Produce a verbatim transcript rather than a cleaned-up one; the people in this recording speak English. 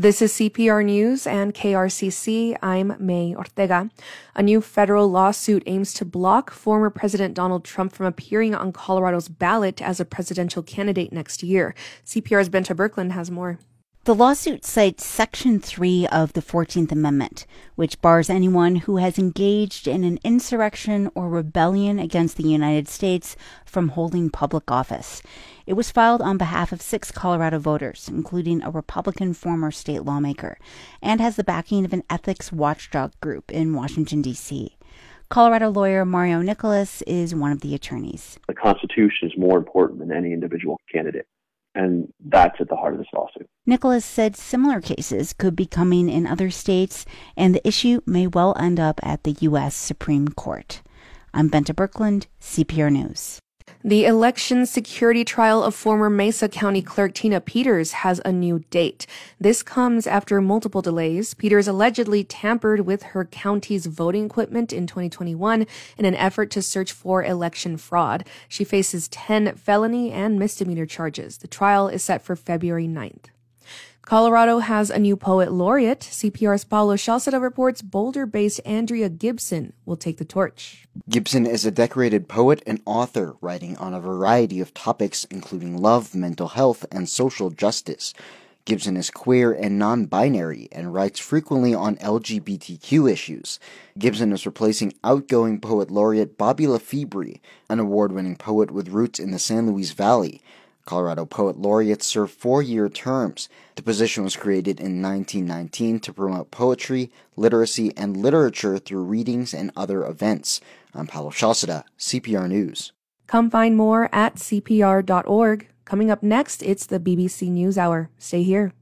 This is C P R News and K R C C. I'm May Ortega. A new federal lawsuit aims to block former President Donald Trump from appearing on Colorado's ballot as a presidential candidate next year. C P R's Benta Birkeland has more. The lawsuit cites Section three of the fourteenth Amendment, which bars anyone who has engaged in an insurrection or rebellion against the United States from holding public office. It was filed on behalf of six Colorado voters, including a Republican former state lawmaker, and has the backing of an ethics watchdog group in Washington, D C Colorado lawyer Mario Nicholas is one of the attorneys. The Constitution is more important than any individual candidate. And that's at the heart of this lawsuit. Nicholas said similar cases could be coming in other states, and the issue may well end up at the U S Supreme Court. I'm Benta Birkeland, C P R News. The election security trial of former Mesa County Clerk Tina Peters has a new date. This comes after multiple delays. Peters allegedly tampered with her county's voting equipment in twenty twenty-one in an effort to search for election fraud. She faces ten felony and misdemeanor charges. The trial is set for February ninth. Colorado has a new poet laureate. C P R's Paulo Shalceda reports Boulder-based Andrea Gibson will take the torch. Gibson is a decorated poet and author, writing on a variety of topics including love, mental health, and social justice. Gibson is queer and non-binary and writes frequently on L G B T Q issues. Gibson is replacing outgoing poet laureate Bobby LaFebre, an award-winning poet with roots in the San Luis Valley. Colorado Poet Laureates serve four-year terms. The position was created in nineteen nineteen to promote poetry, literacy, and literature through readings and other events. I'm Paulo Shalceda, C P R News. Come find more at C P R dot org. Coming up next, it's the B B C NewsHour. Stay here.